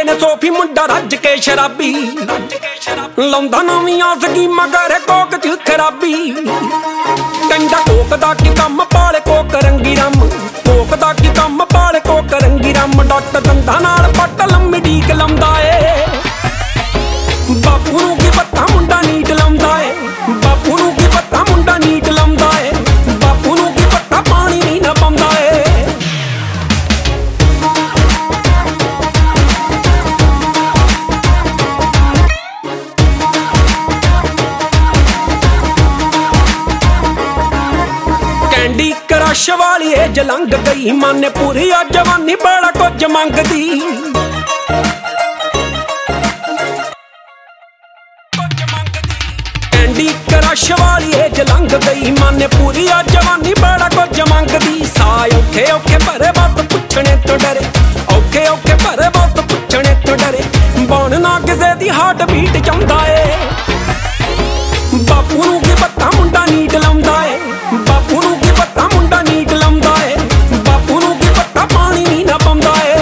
ਨੇ ਸੋਫੀ ਮੁੰਡਾ ਰੱਜ ਕੇ ਸ਼ਰਾਬੀ ਲਾਉਂਦਾ ਨਵੀਆਂ ਸਕੀਮਾਂ ਕਰੇ ਕੋਕ ਚ ਖਰਾਬੀ ਕਹਿੰਦਾ ਕੋਕ ਦਾ ਕੀ ਕੰਮ ਪਾਲੇ ਕੋਕ ਰੰਗੀ ਰੰਮ ਕੋਕ ਦਾ ਕੀ ਕੰਮ ਪਾਲੇ ਕੋਕ ਰੰਗੀ ਰੰਮ ਡੱਟ ਦੰਦਾਂ ਨਾਲ ਪੱਟ ਲੰਮੀ ਡੀਕ ਲਾਉਂਦਾ ਏ ਬਾਪੂ ਨੂੰ ਕੀ ਪਤਾ ਮੁੰਡਾ ਨੀਟ ਲਾਉਂਦਾ ਏ ਬਾਪੂ ਨੂੰ ਕੀ ਪਤਾ ਮੁੰਡਾ ਨੀਟ ਲਾਉਂਦਾ ਏ ਬਾਪੂ ਨੂੰ ਕੀ ਪਤਾ ਪਾਣੀ ਨਹੀਂ ਨਾ ਪਾਉਂਦਾ ਏ ਕੈਂਡੀ ਕਰਸ਼ ਵਾਲੀ ਏਜ ਲੰਘ ਗਈ ਮਾਨੇ ਪੂਰੀ ਆ ਜਵਾਨੀ ਬੜਾ ਕੁਝ ਮੰਗਦੀ ਕੈਂਡੀ ਕਰਸ਼ ਵਾਲੀ ਏਜ ਲੰਘ ਗਈ ਮਾਨੇ ਪੂਰੀ ਆ ਜਵਾਨੀ ਬੜਾ ਕੁਝ ਮੰਗਦੀ ਸਾਹ ਔਖੇ ਔਖੇ ਭਰੇ ਬਾਤ ਪੁੱਛਣੇ ਤੋਂ ਡਰੇ ਔਖੇ ਔਖੇ ਭਰੇ ਬਾਤ ਪੁੱਛਣੇ ਤੋਂ ਡਰੇ ਬਣ ਨਾ ਕਿਸੇ ਦੀ ਹਾਰਟ ਬੀਟ ਚਾਹੁੰਦਾ ਏ ਬਾਪੂ ਨੂੰ ਕੀ ਪਤਾ ਮੁੰਡਾ ਨੀਟ ਲਾਉਂਦਾ ਏ ਬਾਪੂ ਨੂੰ ਕੀ ਪਤਾ ਮੁੰਡਾ ਨੀਟ ਲਾਉਂਦਾ ਏ ਬਾਪੂ ਨੂੰ ਕੀ ਪਤਾ ਪਾਣੀ ਨਹੀਂ ਨਾ ਪਾਉਂਦਾ ਏ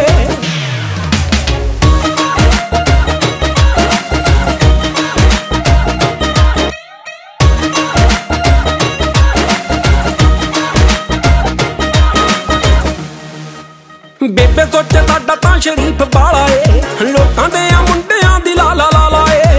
ਬੇਬੇ ਸੋਚੇ ਸਾਡਾ ਤਾਂ ਸ਼ਰੀਫ ਬਾਲਾ ਏ ਲੋਕਾਂ ਦੇ ਆ ਮੁੰਡਿਆਂ ਦੀ ਲਾ ਲਾ ਲਾ ਲਾ ਏ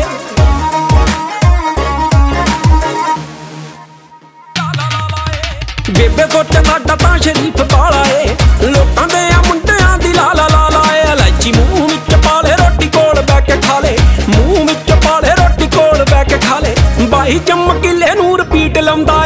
ਬੇਬੇ ਸੋਚੇ ਸਾਡਾ ਤਾਂ ਸ਼ਰੀਫ ਬਾਲਾ ਏ ਲੋਕਾਂ ਦੇ ਆ ਮੁੰਡਿਆਂ ਦੀ ਲਾ ਲਾ ਲਾ ਲਾ ਏ ਇਲਾਇਚੀ ਮੂੰਹ ਵਿੱਚ ਪਾ ਲੈ ਰੋਟੀ ਕੋਲ ਬਹਿ ਕੇ ਖਾ ਲੈ ਮੂੰਹ ਵਿੱਚ ਪਾ ਲੈ ਰੋਟੀ ਕੋਲ ਬਹਿ ਕੇ ਖਾ ਲੈ ਬਾਈ ਚਮਕੀਲੇ ਨੂੰ ਰਿਪੀਟ ਲਾਉਂਦਾ